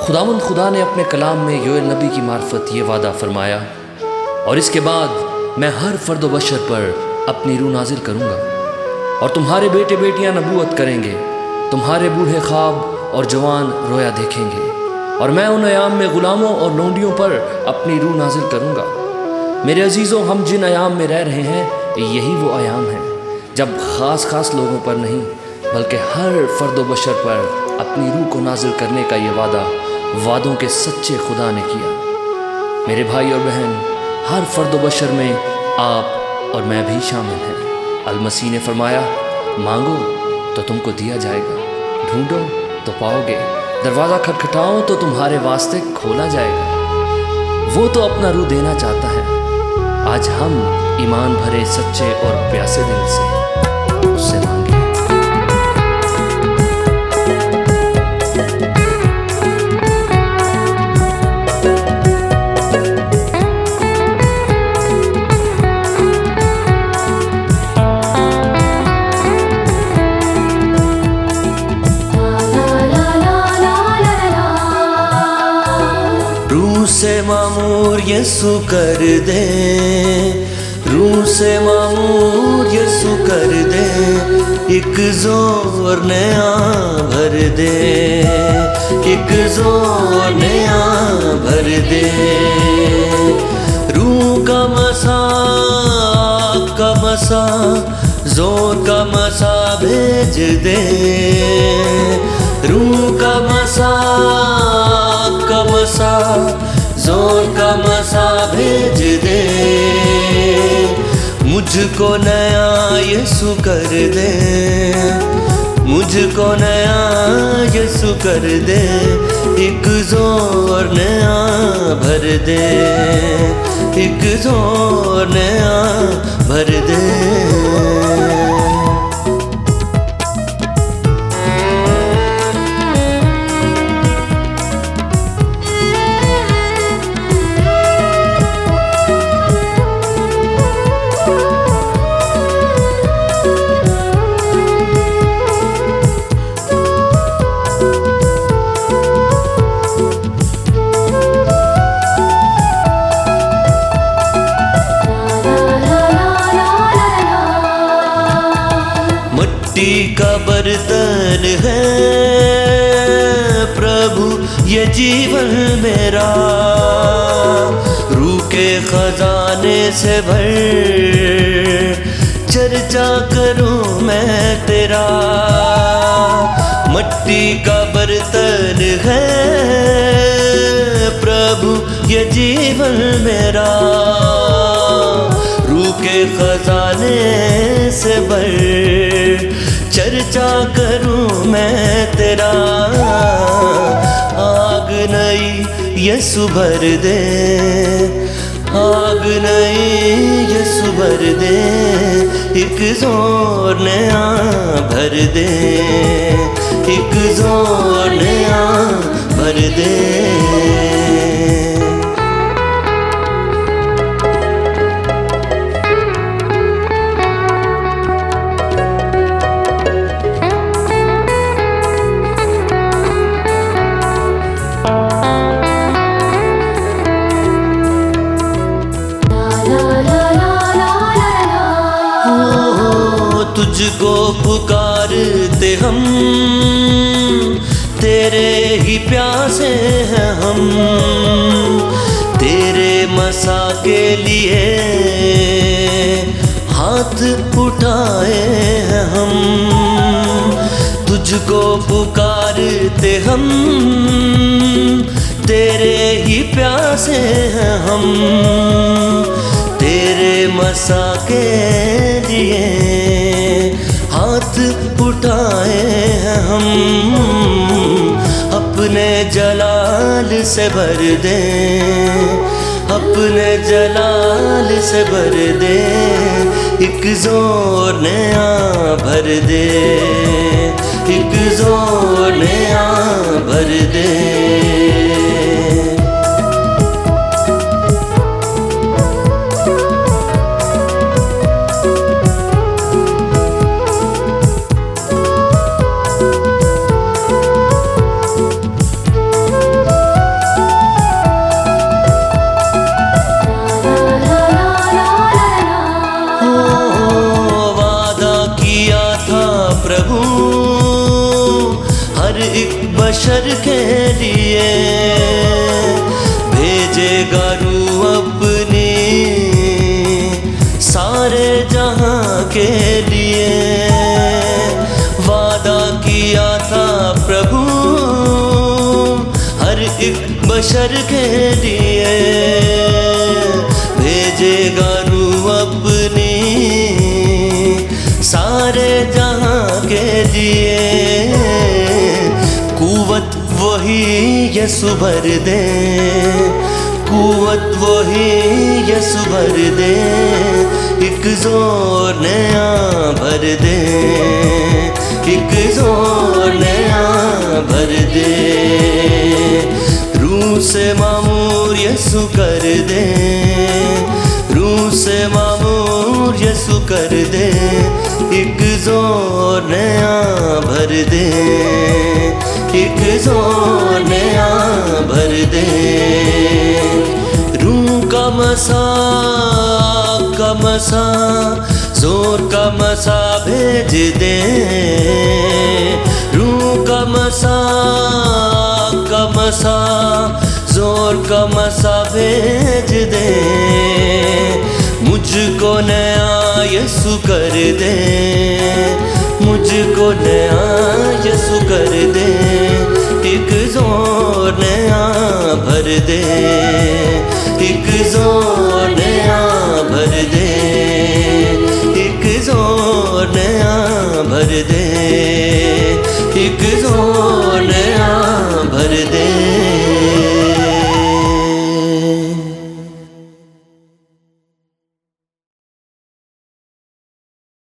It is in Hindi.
खुदावंद खुदा ने अपने कलाम में योएल नबी की मार्फत ये वादा फरमाया, और इसके बाद मैं हर फर्द व बशर पर अपनी रूह नाजिल करूँगा, और तुम्हारे बेटे बेटियाँ नबूवत करेंगे, तुम्हारे बूढ़े ख्वाब और जवान रोया देखेंगे, और मैं उन अयाम में ग़ुलामों और लोंडियों पर अपनी रूह नाजिल करूँगा। मेरे अजीज़ों, हम जिन अयाम में रह रहे हैं यही वो अयाम हैं जब ख़ास लोगों पर नहीं बल्कि हर फर्द व बशर पर अपनी रूह को नाजिल करने का ये वादा वादों के सच्चे खुदा ने किया। मेरे भाई और बहन, हर फर्द व बशर में आप और मैं भी शामिल हैं। अल-मसीह ने फरमाया, मांगो तो तुमको दिया जाएगा, ढूंढो तो पाओगे, दरवाज़ा खटखटाओ तो तुम्हारे वास्ते खोला जाएगा। वो तो अपना रूह देना चाहता है। आज हम ईमान भरे सच्चे और प्यासे दिल से उससे मांगे। रूह से मामूर यीशु कर दे, रूह से मामूर यीशु कर दे, एक जोर नया भर दे, एक जोर नया भर दे। रूह का मसा जोर का मसा भेज दे, रूह का मसा जोर का मसा भेज दे। मुझको नया यीशु कर दे, मुझको नया यीशु कर दे, एक जोर नया भर दे, एक जोर नया भर दे। मिट्टी का बर्तन है प्रभु ये जीवन मेरा, रूह के खजाने से भर चर्चा करूं मैं तेरा। मिट्टी का बर्तन है प्रभु ये जीवन मेरा, रूह के खजाने से भर चर्चा करूं मैं तेरा। आग नई यीशु भर दे, आग नई यीशु भर दे, एक जोर नया भर दे, एक जोर नया भर दे। तुझको पुकारते हम, तेरे ही प्यासे हैं हम, तेरे मसा के लिए हाथ उठाए हैं हम। तुझको पुकारते हम, तेरे ही प्यासे हैं हम, तेरे मसा के लिए हाथ उठाए हैं हम। अपने जलाल से भर दे, अपने जलाल से भर दे, एक जोर नया भर दे, एक जोर नया भर दे। लिए, भेजेगा रूह अपनी सारे जहां के लिए। वादा किया था प्रभु हर एक बशर के लिए, भेजेगा रूह अपनी सारे जहां के लिए। कुव्वत वही यसु भर दे, कुव्वत वही यसु भर दे, एक जोर नया भर दे, एक जोर नया भर दे। रूह से मामूर यसु कर दे, रूह से मामूर यसु कर दे, एक जोर नया भर दे, एक जोर नया भर दे। रूह का मसा जोर का मसा भेज दे, रूह का मसा जोर का मसा भेज दे। मुझको नया यसु कर दे, मुझको नया यसु कर दे, एक जोर नया भर दे, एक जोर नया भर दे, एक जोर नया भर दे।